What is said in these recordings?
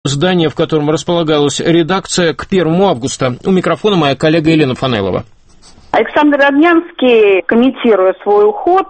здание, в котором располагалась редакция, к 1 августа. У микрофона моя коллега Елена Фанайлова. Александр Роднянский, комментируя свой уход.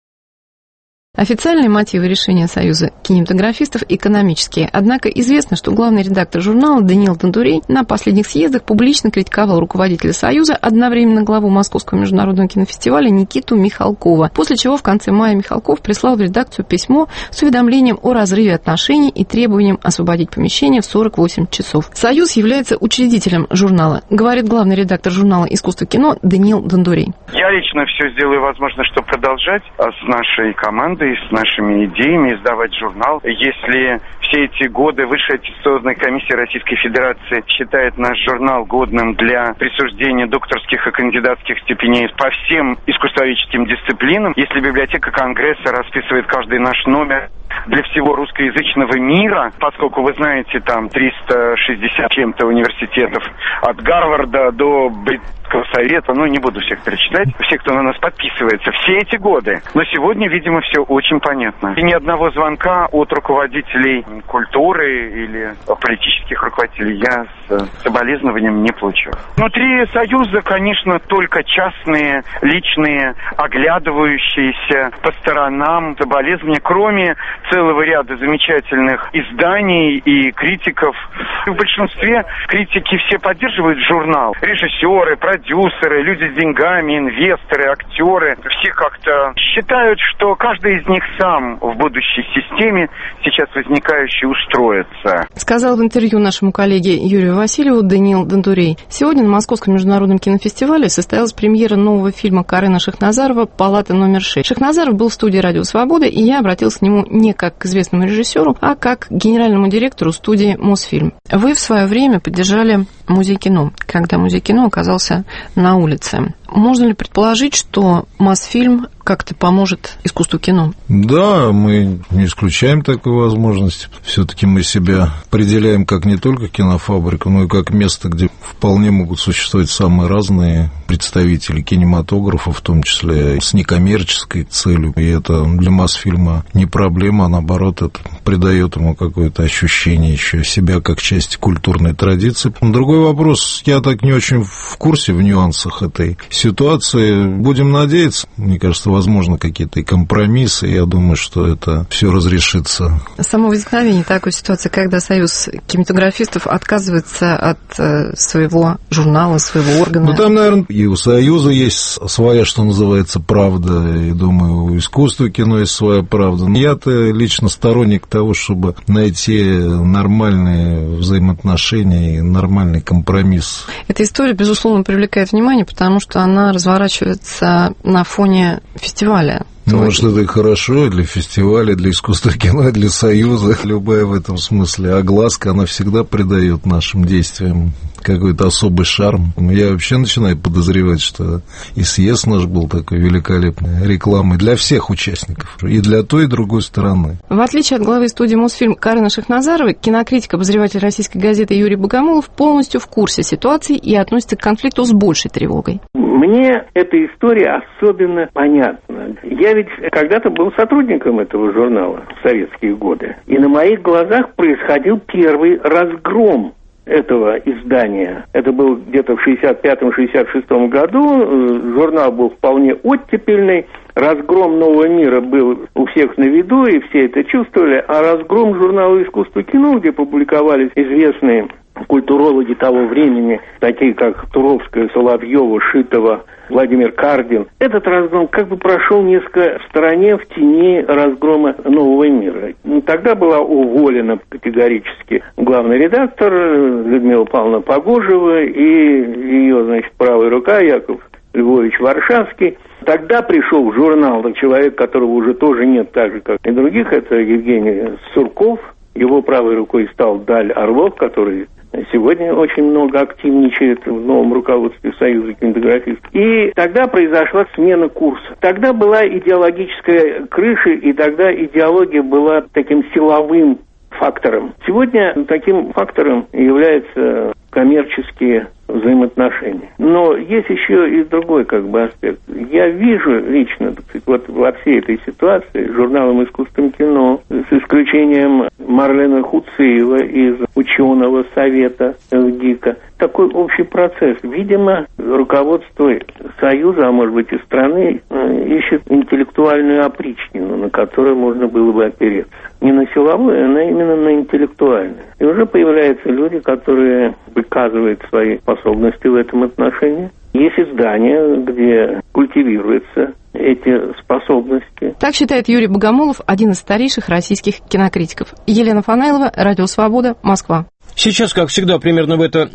Официальные мотивы решения Союза кинематографистов экономические. Однако известно, что главный редактор журнала Даниил Дандурей на последних съездах публично критиковал руководителя Союза, одновременно главу Московского международного кинофестиваля Никиту Михалкова. После чего в конце мая Михалков прислал в редакцию письмо с уведомлением о разрыве отношений и требованием освободить помещение в 48 часов. Союз является учредителем журнала, говорит главный редактор журнала «Искусство кино» Даниил Дандурей. Я лично все сделаю возможно, чтобы продолжать с нашей командой, с нашими идеями издавать журнал. Если все эти годы Высшая аттестационная комиссия Российской Федерации считает наш журнал годным для присуждения докторских и кандидатских степеней по всем искусствоведческим дисциплинам, если библиотека Конгресса расписывает каждый наш номер для всего русскоязычного мира, поскольку вы знаете, там 360 чем-то университетов от Гарварда до Британского совета, не буду всех перечислять, все, кто на нас подписывается, все эти годы. Но сегодня, видимо, все очень понятно. И ни одного звонка от руководителей культуры или политических руководителей я с соболезнованием не получил. Внутри Союза, конечно, только частные, личные, оглядывающиеся по сторонам соболезнования, кроме целого ряда замечательных изданий и критиков. В большинстве критики все поддерживают журнал. Режиссеры, продюсеры, люди с деньгами, инвесторы, актеры. Все как-то считают, что каждый из них сам в будущей системе, сейчас возникающей, устроится. Сказал в интервью нашему коллеге Юрию Васильеву Даниил Дандурей. Сегодня на Московском международном кинофестивале состоялась премьера нового фильма Карена Шахназарова «Палата номер 6». Шахназаров был в студии «Радио Свобода», и я обратился к нему не как к известному режиссеру, а как к генеральному директору студии «Мосфильм». Вы в свое время поддержали музей кино, когда музей кино оказался на улице. Можно ли предположить, что Мосфильм как-то поможет искусству кино? Да, мы не исключаем такой возможности. Все-таки мы себя определяем как не только кинофабрику, но и как место, где вполне могут существовать самые разные представители кинематографа, в том числе с некоммерческой целью. И это для Мосфильма не проблема, а наоборот, это придает ему какое-то ощущение еще себя как части культурной традиции. Другой вопрос, я так не очень в курсе в нюансах этой ситуации. Будем надеяться. Мне кажется, возможно, какие-то компромиссы. Я думаю, что это все разрешится. Само возникновение такой ситуации, когда Союз кинематографистов отказывается от своего журнала, своего органа. Там, наверное, и у Союза есть своя, что называется, правда. И, думаю, у искусства кино есть своя правда. Я-то лично сторонник того, чтобы найти нормальные взаимоотношения и нормальный компромисс. Эта история, безусловно, привлекает внимание, потому что она разворачивается на фоне фестиваля. Может, это и хорошо и для фестиваля, для искусства кино, для Союза. Любая в этом смысле огласка, она всегда придает нашим действиям какой-то особый шарм. Я вообще начинаю подозревать, что и съезд наш был такой великолепной рекламой для всех участников, и для той, и другой стороны. В отличие от главы студии «Мосфильм» Карены Шахназаровой, кинокритик, обозреватель российской газеты Юрий Богомолов полностью в курсе ситуации и относится к конфликту с большей тревогой. Мне эта история особенно понятна. Я ведь когда-то был сотрудником этого журнала в советские годы. И на моих глазах происходил первый разгром этого издания. Это был где-то в 65-66 году. Журнал был вполне оттепельный. Разгром «Нового мира» был у всех на виду, и все это чувствовали. А разгром журнала «Искусство кино», где публиковались известные культурологи того времени, такие как Туровская, Соловьева, Шитова, Владимир Кардин. Этот разгром как бы прошел несколько в стороне, в тени разгрома «Нового мира». Тогда была уволена категорически главный редактор Людмила Павловна Погожева и ее, правая рука Яков Львович Варшавский. Тогда пришел в журнал человек, которого уже тоже нет, так же, как и других, это Евгений Сурков. Его правой рукой стал Даль Орлов, который сегодня очень много активничает в новом руководстве Союза кинематографистов. И тогда произошла смена курса. Тогда была идеологическая крыша, и тогда идеология была таким силовым фактором. Сегодня таким фактором являются коммерческие взаимоотношения. Но есть еще и другой аспект. Я вижу лично, так сказать, вот во всей этой ситуации журналом «Искусственное кино», с исключением Марлена Хуциева из ученого совета ГИКа, такой общий процесс. Видимо, руководство Союза, а может быть и страны, ищет интеллектуальную опричнину, на которую можно было бы опереться. Не на силовую, а именно на интеллектуальную. И уже появляются люди, которые выказывают свои способности в этом отношении. Есть издания, где культивируются эти способности. Так считает Юрий Богомолов, один из старейших российских кинокритиков. Елена Фанайлова, Радио Свобода, Москва. Сейчас, как всегда, примерно в это